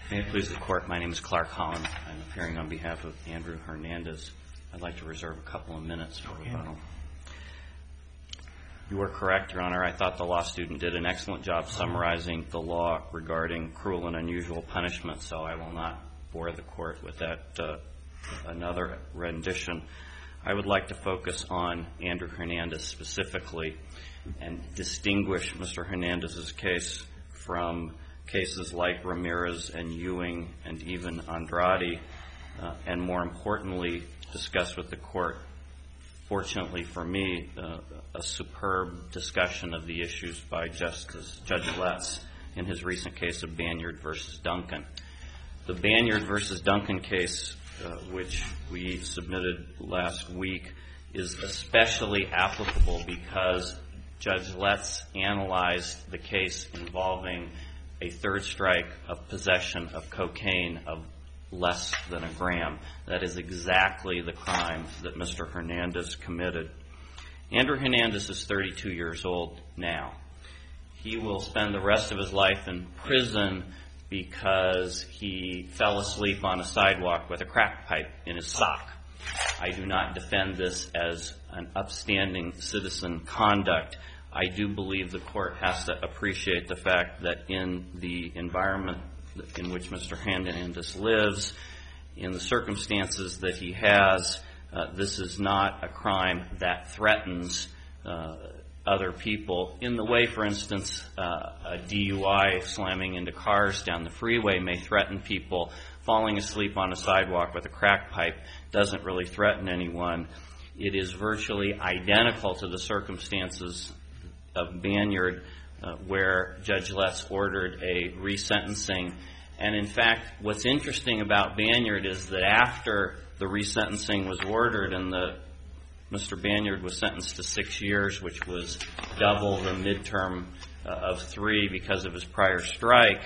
May it please the Court, my name is Clark Holland. I'm appearing on behalf of Andrew Hernandez. I'd like to reserve a couple of minutes for rebuttal. You are correct, Your Honor. I thought the law student did an excellent job summarizing the law regarding cruel and unusual punishment, so I will not bore the Court with that another rendition. I would like to focus on Andrew Hernandez specifically and distinguish Mr. Hernandez's case from cases like Ramirez and Ewing and even Andrade, and more importantly, discuss with the Court, fortunately for me, a superb discussion of the issues by Judge Letts in his recent case of Banyard v. Duncan. The Banyard v. Duncan case, which we submitted last week, is especially applicable because Judge Letts analyzed the case involving a third strike of possession of cocaine of less than a gram. That is exactly the crime that Mr. Hernandez committed. Andrew Hernandez is 32 years old now. He will spend the rest of his life in prison because he fell asleep on a sidewalk with a crack pipe in his sock. I do not defend this as an upstanding citizen conduct. I do believe the Court has to appreciate the fact that in the environment in which Mr. Hernandez lives, in the circumstances that he has, this is not a crime that threatens other people in the way, for instance, a DUI slamming into cars down the freeway may threaten people. Falling asleep on a sidewalk with a crack pipe doesn't really threaten anyone. It is virtually identical to the circumstances of Banyard, where Judge Letts ordered a resentencing. And in fact, what's interesting about Banyard is that after the resentencing was ordered and Mr. Banyard was sentenced to 6 years, which was double the midterm of 3 because of his prior strike,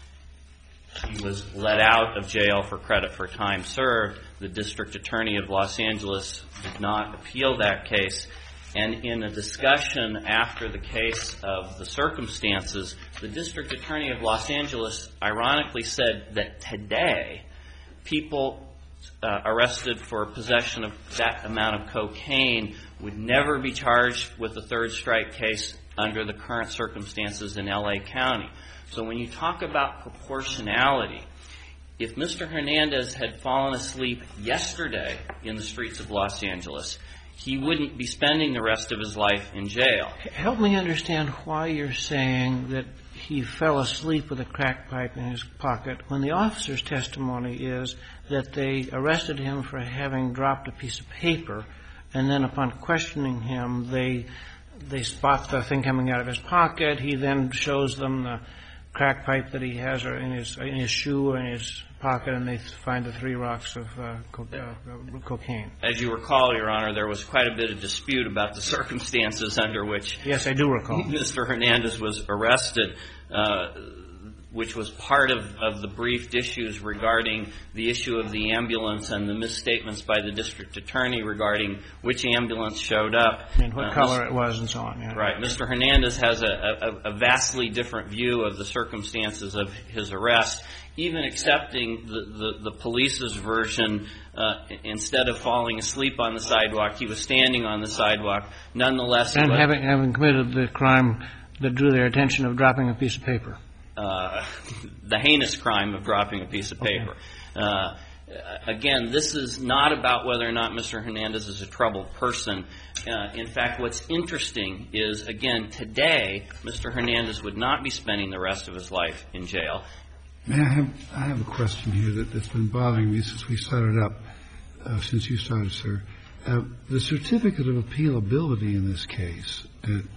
he was let out of jail for credit for time served. The District Attorney of Los Angeles did not appeal that case. And in a discussion after the case of the circumstances, the District Attorney of Los Angeles ironically said that today people arrested for possession of that amount of cocaine would never be charged with a third strike case under the current circumstances in L.A. County. So when you talk about proportionality, if Mr. Hernandez had fallen asleep yesterday in the streets of Los Angeles, he wouldn't be spending the rest of his life in jail. Help me understand why you're saying that he fell asleep with a crack pipe in his pocket when the officer's testimony is that they arrested him for having dropped a piece of paper, and then upon questioning him, they spot the thing coming out of his pocket. He then shows them the crack pipe that he has in his shoe or in his pocket, and they find the 3 rocks of cocaine. As you recall, Your Honor, there was quite a bit of dispute about the circumstances under which Yes, I do recall. Mr. Hernandez was arrested, which was part of the briefed issues regarding the issue of the ambulance and the misstatements by the District Attorney regarding which ambulance showed up. And what color it was and so on. Yeah. Right. Mr. Hernandez has a vastly different view of the circumstances of his arrest. Even accepting the police's version, instead of falling asleep on the sidewalk, he was standing on the sidewalk. Nonetheless, and having committed the crime that drew their attention of dropping a piece of paper. The heinous crime of dropping a piece of paper. Okay. Again, this is not about whether or not Mr. Hernandez is a troubled person. In fact, what's interesting is, again, today, Mr. Hernandez would not be spending the rest of his life in jail. May I have a question here that's been bothering me since we started up, since you started, sir. The certificate of appealability in this case,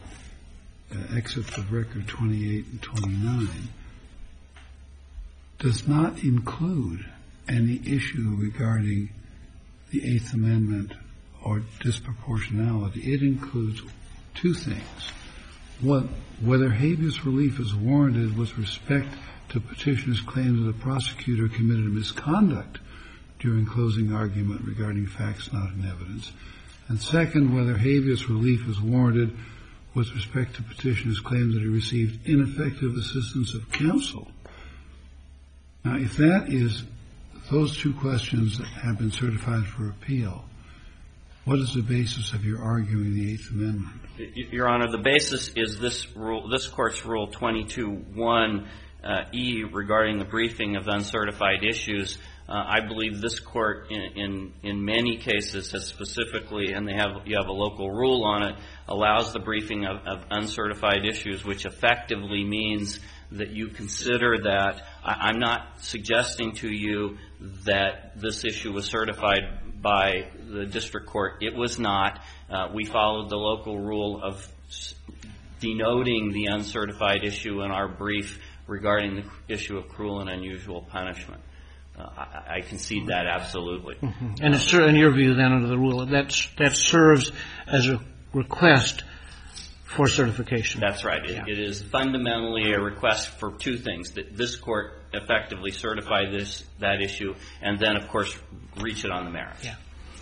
excerpts of record 28 and 29, does not include any issue regarding the Eighth Amendment or disproportionality. It includes 2 things. One, whether habeas relief is warranted with respect to petitioner's claims that the prosecutor committed misconduct during closing argument regarding facts not in evidence. And second, whether habeas relief is warranted with respect to petitioner's claims that he received ineffective assistance of counsel. Now, if that is, those two questions have been certified for appeal, what is the basis of your arguing the Eighth Amendment? Your Honor, the basis is this Court's Rule 22(1)(e) regarding the briefing of uncertified issues. I believe this Court, in many cases, has specifically, and you have a local rule on it, allows the briefing of uncertified issues, which effectively means that you consider that. I'm not suggesting to you that this issue was certified by the district court. It was not. We followed the local rule of denoting the uncertified issue in our brief regarding the issue of cruel and unusual punishment. I concede that absolutely. Mm-hmm. And it's in your view, then, under the rule, that serves as a request for certification. That's right. Yeah. It is fundamentally a request for two things: that this Court effectively certify that issue, and then, of course, reach it on the merits. Yeah.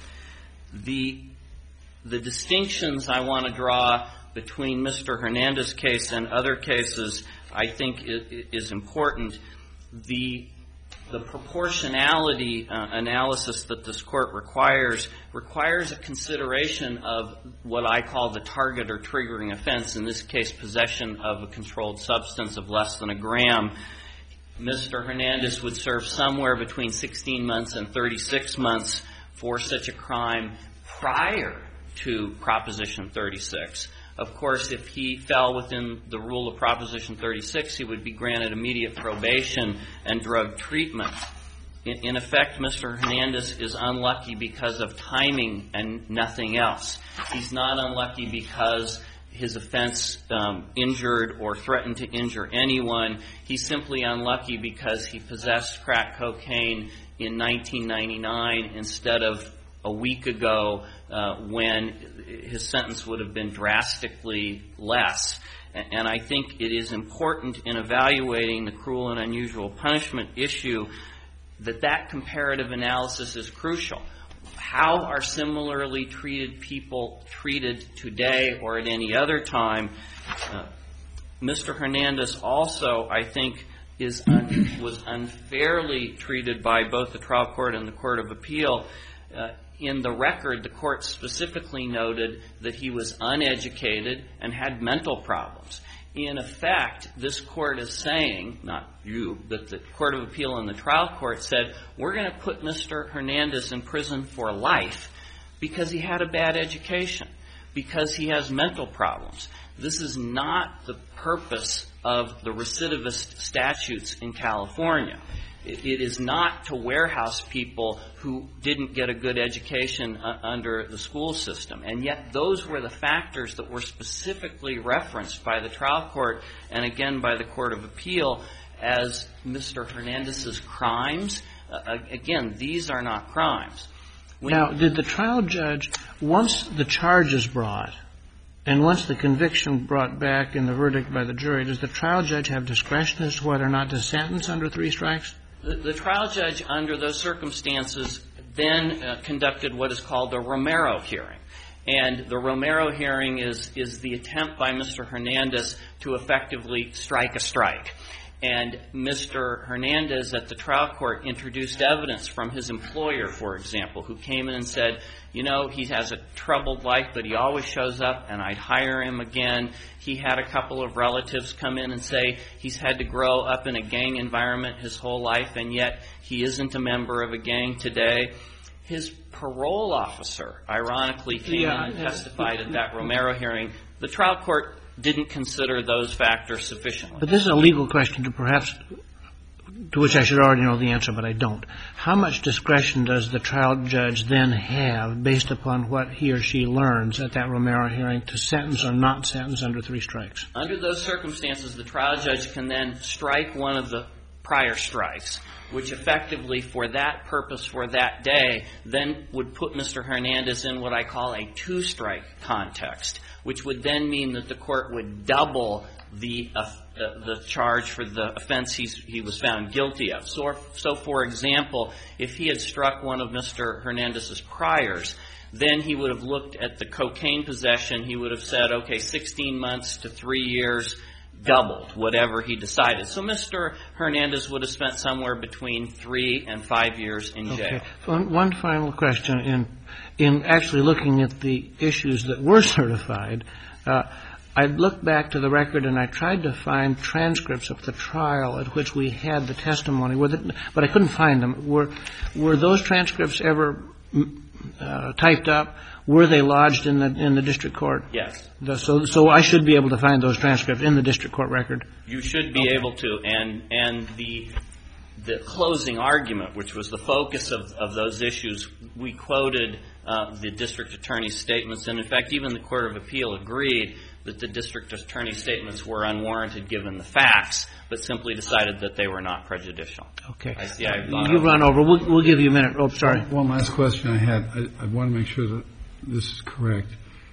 The distinctions I want to draw between Mr. Hernandez's case and other cases, I think, is important. The proportionality analysis that this Court requires a consideration of what I call the target or triggering offense, in this case possession of a controlled substance of less than a gram. Mr. Hernandez would serve somewhere between 16 months and 36 months for such a crime prior to Proposition 36. Of course, if he fell within the rule of Proposition 36, he would be granted immediate probation and drug treatment. In effect, Mr. Hernandez is unlucky because of timing and nothing else. He's not unlucky because his offense injured or threatened to injure anyone. He's simply unlucky because he possessed crack cocaine in 1999 instead of a week ago when his sentence would have been drastically less. And I think it is important in evaluating the cruel and unusual punishment issue that comparative analysis is crucial. How are similarly treated people treated today or at any other time? Mr. Hernandez also, I think, was unfairly treated by both the trial court and the Court of Appeal. In the record, the court specifically noted that he was uneducated and had mental problems. In effect, this court is saying, not you, but the Court of Appeal and the trial court said, we're going to put Mr. Hernandez in prison for life because he had a bad education, because he has mental problems. This is not the purpose of the recidivist statutes in California. It is not to warehouse people who didn't get a good education under the school system. And yet those were the factors that were specifically referenced by the trial court and again by the Court of Appeal as Mr. Hernandez's crimes. Again, these are not crimes. Now, did the trial judge, once the charge is brought and once the conviction brought back in the verdict by the jury, does the trial judge have discretion as to whether or not to sentence under 3 strikes? The trial judge, under those circumstances, then conducted what is called a Romero hearing. And the Romero hearing is the attempt by Mr. Hernandez to effectively strike a strike. And Mr. Hernandez at the trial court introduced evidence from his employer, for example, who came in and said, you know, he has a troubled life, but he always shows up and I'd hire him again. He had a couple of relatives come in and say he's had to grow up in a gang environment his whole life and yet he isn't a member of a gang today. His parole officer, ironically, came in and testified at that Romero hearing. The trial court didn't consider those factors sufficiently. But this is a legal question to which I should already know the answer, but I don't. How much discretion does the trial judge then have, based upon what he or she learns at that Romero hearing, to sentence or not sentence under 3 strikes? Under those circumstances, the trial judge can then strike one of the prior strikes, which effectively, for that purpose, for that day, then would put Mr. Hernandez in what I call a 2-strike context, which would then mean that the court would double the charge for the offense he was found guilty of. So, for example, if he had struck one of Mr. Hernandez's priors, then he would have looked at the cocaine possession. He would have said, okay, 16 months to 3 years. doubled whatever he decided. So Mr. Hernandez would have spent somewhere between 3 and 5 years in jail. Okay. One final question. In actually looking at the issues that were certified, I looked back to the record and I tried to find transcripts of the trial at which we had the testimony, but I couldn't find them. Were those transcripts ever typed up? Were they lodged in the district court? Yes. So I should be able to find those transcripts in the district court record? You should be able to. And the closing argument, which was the focus of those issues, we quoted the district attorney's statements. And, in fact, even the Court of Appeal agreed that the district attorney's statements were unwarranted given the facts, but simply decided that they were not prejudicial. Okay. I see I've gone You've run over. We'll give you a minute. Oh, sorry. One last question I had. I want to make sure that this is correct.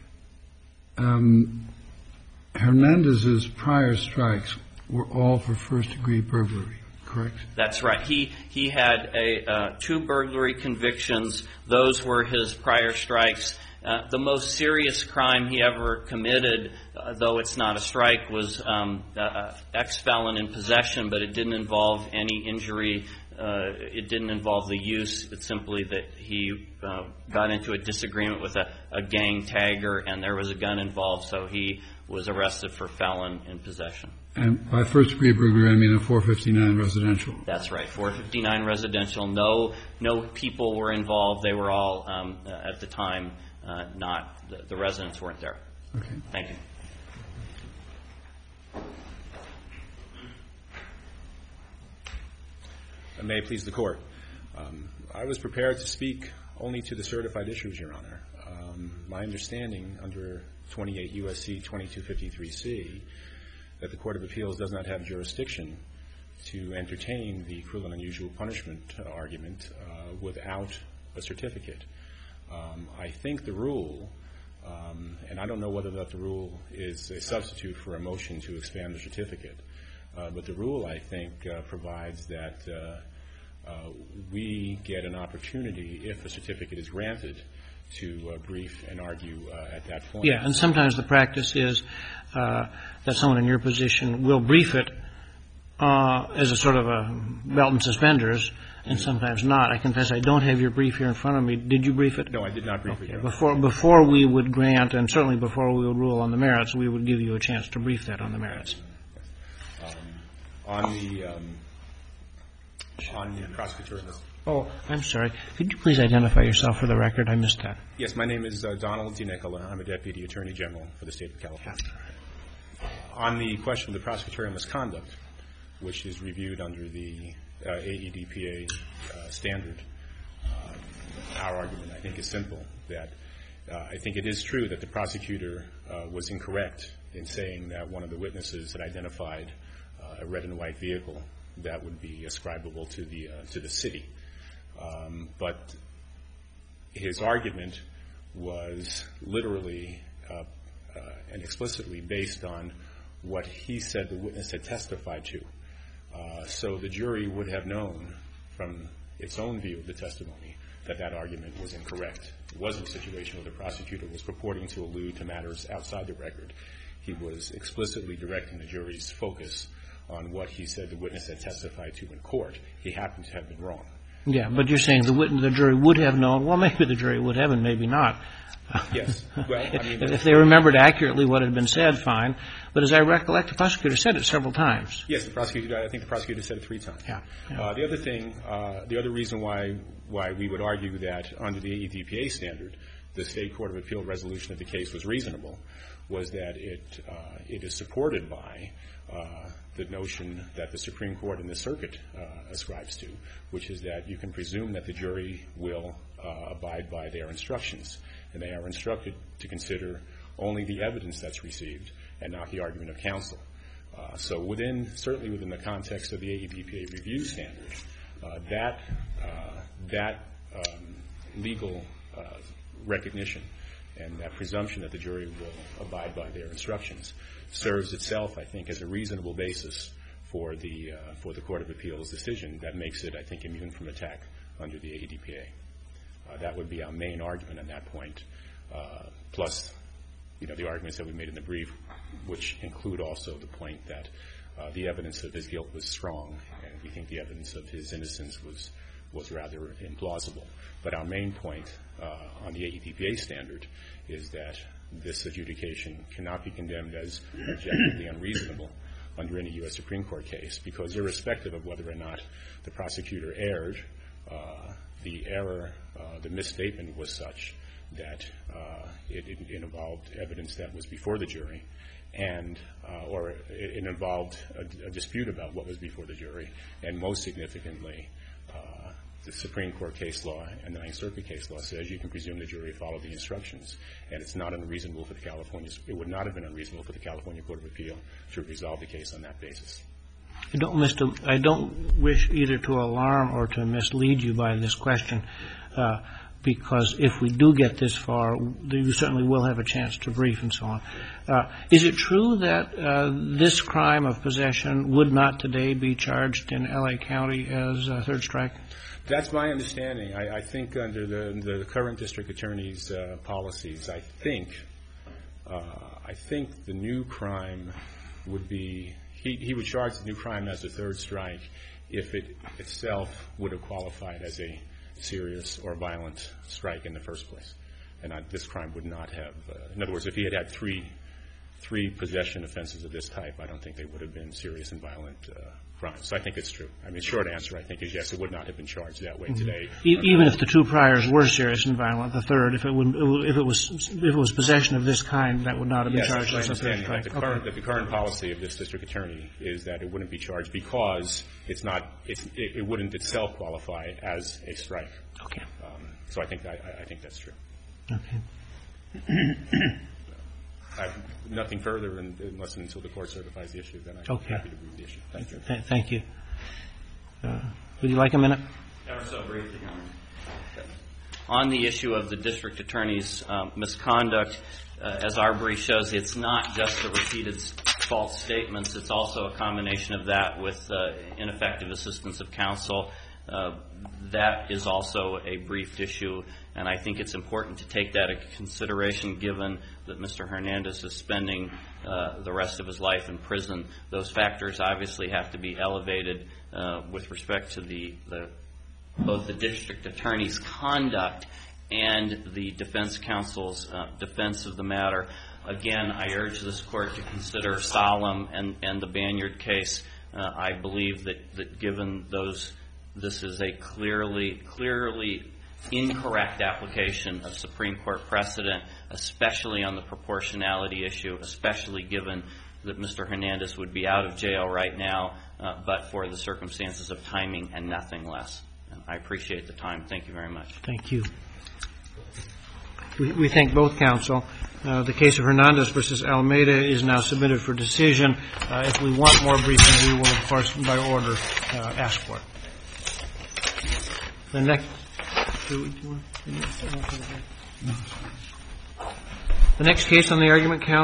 Hernandez's prior strikes were all for first-degree burglary, correct? That's right. He had 2 burglary convictions. Those were his prior strikes. The most serious crime he ever committed, though it's not a strike, was ex-felon in possession, but it didn't involve any injury. It didn't involve the use. It's simply that he got into a disagreement with a gang tagger, and there was a gun involved, so he was arrested for felon in possession. And by first-degree burglary, I mean a 459 residential. That's right, 459 residential. No people were involved. They were all, at the time, not the residents weren't there. Okay. Thank you. May it please the Court. I was prepared to speak only to the certified issues, Your Honor. My understanding under 28 U.S.C. 2253C that the Court of Appeals does not have jurisdiction to entertain the cruel and unusual punishment argument without a certificate. I think the rule, and I don't know whether that the rule is a substitute for a motion to expand the certificate, but the rule, I think, provides that we get an opportunity, if a certificate is granted, to brief and argue at that point. Yeah, and sometimes the practice is that someone in your position will brief it as a sort of a belt and suspenders, and sometimes not. I confess I don't have your brief here in front of me. Did you brief it? No, I did not brief it. Okay. Before we would grant, and certainly before we would rule on the merits, we would give you a chance to brief that on the merits. On the prosecutorial. Oh, I'm sorry. Could you please identify yourself for the record? I missed that. Yes, my name is Donald DiNicola. I'm a Deputy Attorney General for the State of California. On the question of the prosecutorial misconduct, which is reviewed under the AEDPA standard, our argument, I think, is simple, that I think it is true that the prosecutor was incorrect in saying that one of the witnesses had identified a red and white vehicle that would be ascribable to the city. But his argument was literally and explicitly based on what he said the witness had testified to. So the jury would have known from its own view of the testimony that that argument was incorrect. It wasn't a situation where the prosecutor was purporting to allude to matters outside the record. He was explicitly directing the jury's focus on what he said the witness had testified to in court. He happened to have been wrong. Yeah, but you're saying the jury would have known. Well, maybe the jury would have and maybe not. Yes. Well, I mean, if they remembered accurately what had been said, fine. But as I recollect, the prosecutor said it several times. Yes, I think the prosecutor said it 3 times. Yeah. The other thing, the other reason why we would argue that under the AEDPA standard, the State Court of Appeal resolution of the case was reasonable, was that it is supported by the notion that the Supreme Court and the circuit ascribes to, which is that you can presume that the jury will abide by their instructions, and they are instructed to consider only the evidence that's received and not the argument of counsel. So certainly within the context of the AEDPA review standard, that legal recognition and that presumption that the jury will abide by their instructions serves itself, I think, as a reasonable basis for the Court of Appeal's decision that makes it, I think, immune from attack under the AEDPA. That would be our main argument at that point. Plus, the arguments that we made in the brief, which include also the point that the evidence of his guilt was strong, and we think the evidence of his innocence was rather implausible. But our main point on the AEDPA standard is that this adjudication cannot be condemned as objectively unreasonable under any U.S. Supreme Court case, because irrespective of whether or not the prosecutor erred, the error, the misstatement was such that it involved evidence that was before the jury, and or it involved a dispute about what was before the jury, and most significantly, the Supreme Court case law and the Ninth Circuit case law says you can presume the jury followed the instructions, and it's not unreasonable for it would not have been unreasonable for the California Court of Appeal to resolve the case on that basis. I don't wish either to alarm or to mislead you by this question, because if we do get this far, you certainly will have a chance to brief and so on. Is it true that this crime of possession would not today be charged in L.A. County as a third strike? That's my understanding. I think under the current district attorney's policies, I think the new crime would be he would charge the new crime as a third strike if it itself would have qualified as a serious or violent strike in the first place. And this crime would not have. In other words, if he had three possession offenses of this type, I don't think they would have been serious and violent crimes. So I think it's true. I mean, short answer, I think, is yes, it would not have been charged that way today. Even if the two priors were serious and violent, the third, if it was possession of this kind, that would not have been charged as a third strike. The current policy of this district attorney is that it wouldn't be charged because it wouldn't itself qualify as a strike. Okay. So I think that's true. Okay. I have nothing further unless and until the court certifies the issue. Then I'm happy to brief the issue. Thank you. Thank you. Would you like a minute? Ever so briefly, Your Honor. On the issue of the district attorney's misconduct, as our brief shows, it's not just the repeated false statements. It's also a combination of that with ineffective assistance of counsel. That is also a briefed issue, and I think it's important to take that into consideration given that Mr. Hernandez is spending the rest of his life in prison. Those factors obviously have to be elevated with respect to both the district attorney's conduct and the defense counsel's defense of the matter. Again, I urge this court to consider Solemn and the Banyard case. I believe that given this is a clearly incorrect application of Supreme Court precedent, especially on the proportionality issue, especially given that Mr. Hernandez would be out of jail right now, but for the circumstances of timing and nothing less. I appreciate the time. Thank you very much. Thank you. We thank both counsel. The case of Hernandez versus Almeida is now submitted for decision. If we want more briefing, we will, of course, by order, ask for it. The next case on the argument count.